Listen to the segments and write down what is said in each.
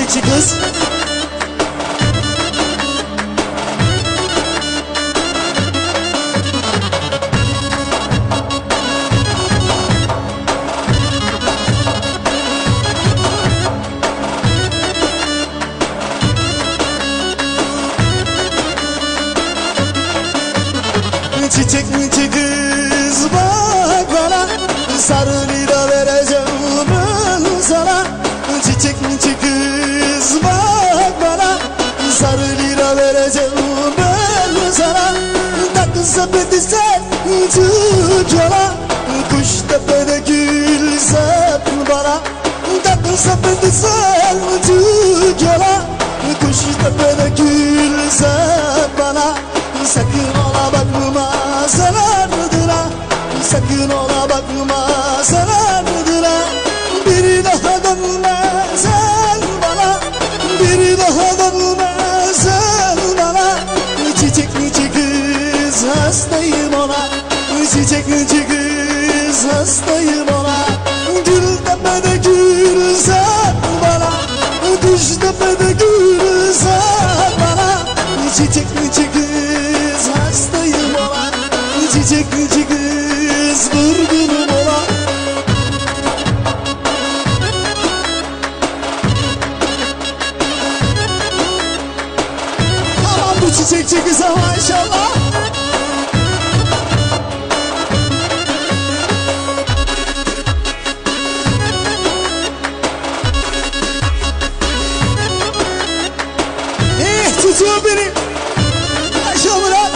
çiçekçi kız. Çiçekçi kız bak bana, sarı lira vereceğim ben sana. Çiçekçi kız bak bana, sarı lira vereceğim ben sana. Tatlı sepeti sen tut yola, kuş tepede gül sat bana. Tatlı sepeti sen tut yola, kuş tepede gül sat bana. Sakın ola bakma zarardıra, sakın ola bakma zarardıra. Bir daha dönme sen bana, bir daha dönme sen bana. Çiçekçi kız hastayım ona, çiçekçi kız hastayım ona. Gül tepede gül sat bana, kuş tepede gül sat bana. Çiçekçi kız hastayım ona, çiçekçi kız vurgunum ona. Aman bu çiçekçi kıza maşallah. Tutuyor beni. Aşağıdan.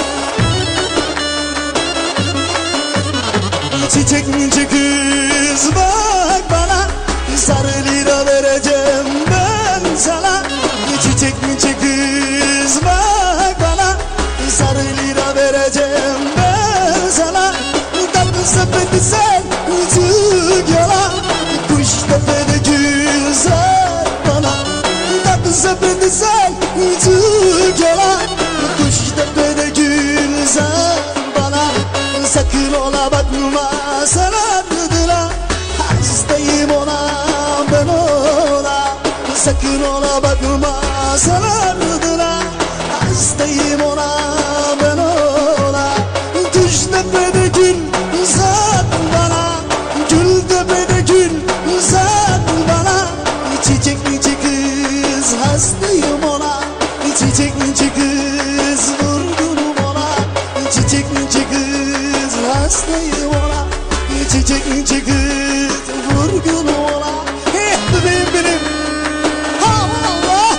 Çiçekçi kız bak bana, sarı lira vereceğim ben sana. Çiçekçi kız bak bana, sarı lira vereceğim ben sana. Tatlı sepeti sen tut yola, kuş tepede gül sat bana. Tatlı sepeti sen tut yola, kuş tepede gül sat bana. Sakın ola bakma zarardıra, hastayım ona ben ona. Sakın ola bakma zarardıra, hastayım ona ben ona. Kuş tepede gül sat bana, gül tepede gül sat bana. Çiçekçi kız hastayım ona, çiçekçi kız vurgunum ona. Çiçekçi kız hastayım ona, çiçekçi kız vurgunum ona. Hey bebeğim benim, aman Allah.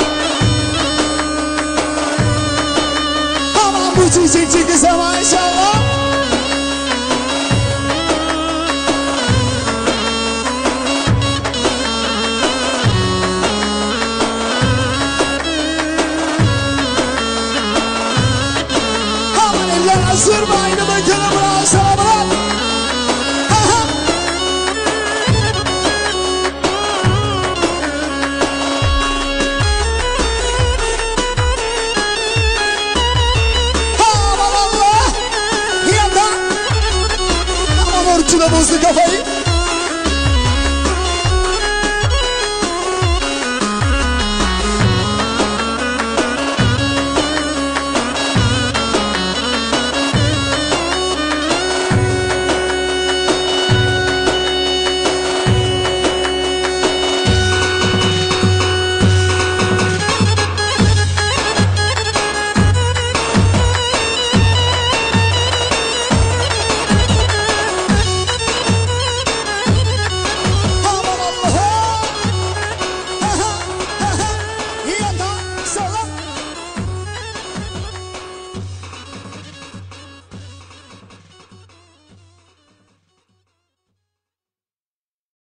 Aman bu çiçekçi kıza maşallah. Sırma aynı bakana bırak, sana bırak. Aman Allah. Yanda. Aman orçuna bozdu kafayı.